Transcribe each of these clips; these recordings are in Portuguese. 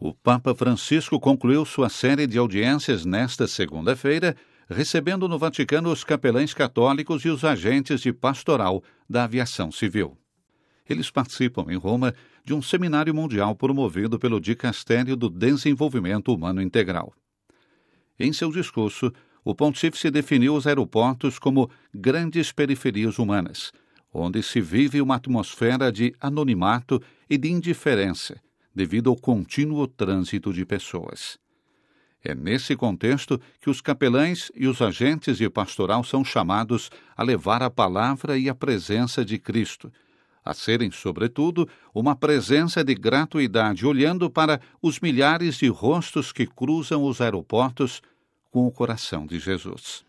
O Papa Francisco concluiu sua série de audiências nesta segunda-feira, recebendo no Vaticano os capelães católicos e os agentes de pastoral da aviação civil. Eles participam em Roma de um seminário mundial promovido pelo Dicastério do Desenvolvimento Humano Integral. Em seu discurso, o pontífice definiu os aeroportos como grandes periferias humanas, onde se vive uma atmosfera de anonimato e de indiferença, devido ao contínuo trânsito de pessoas. É nesse contexto que os capelães e os agentes de pastoral são chamados a levar a palavra e a presença de Cristo, a serem, sobretudo, uma presença de gratuidade, olhando para os milhares de rostos que cruzam os aeroportos com o coração de Jesus.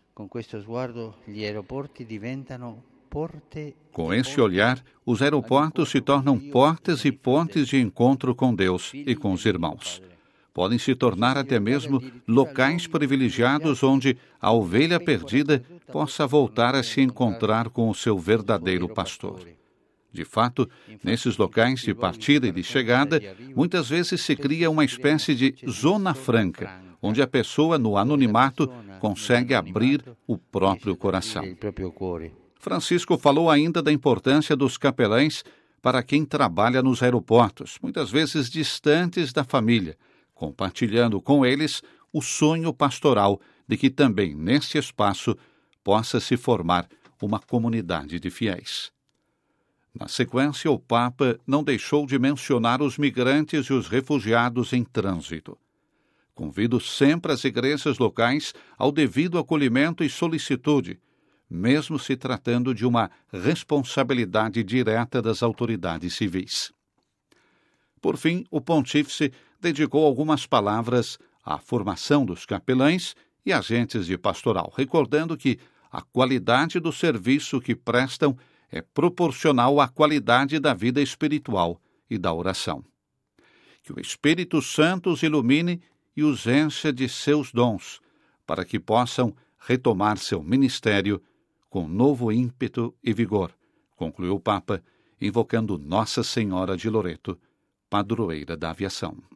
Com esse olhar, os aeroportos se tornam portas e pontes de encontro com Deus e com os irmãos. Podem se tornar até mesmo locais privilegiados onde a ovelha perdida possa voltar a se encontrar com o seu verdadeiro pastor. De fato, nesses locais de partida e de chegada, muitas vezes se cria uma espécie de zona franca, onde a pessoa, no anonimato, consegue abrir o próprio coração. Francisco falou ainda da importância dos capelães para quem trabalha nos aeroportos, muitas vezes distantes da família, compartilhando com eles o sonho pastoral de que também nesse espaço possa se formar uma comunidade de fiéis. Na sequência, o Papa não deixou de mencionar os migrantes e os refugiados em trânsito. Convido sempre as igrejas locais ao devido acolhimento e solicitude, mesmo se tratando de uma responsabilidade direta das autoridades civis. Por fim, o pontífice dedicou algumas palavras à formação dos capelães e agentes de pastoral, recordando que a qualidade do serviço que prestam é proporcional à qualidade da vida espiritual e da oração. Que o Espírito Santo os ilumine e os encha de seus dons, para que possam retomar seu ministério com novo ímpeto e vigor, concluiu o Papa, invocando Nossa Senhora de Loreto, padroeira da aviação.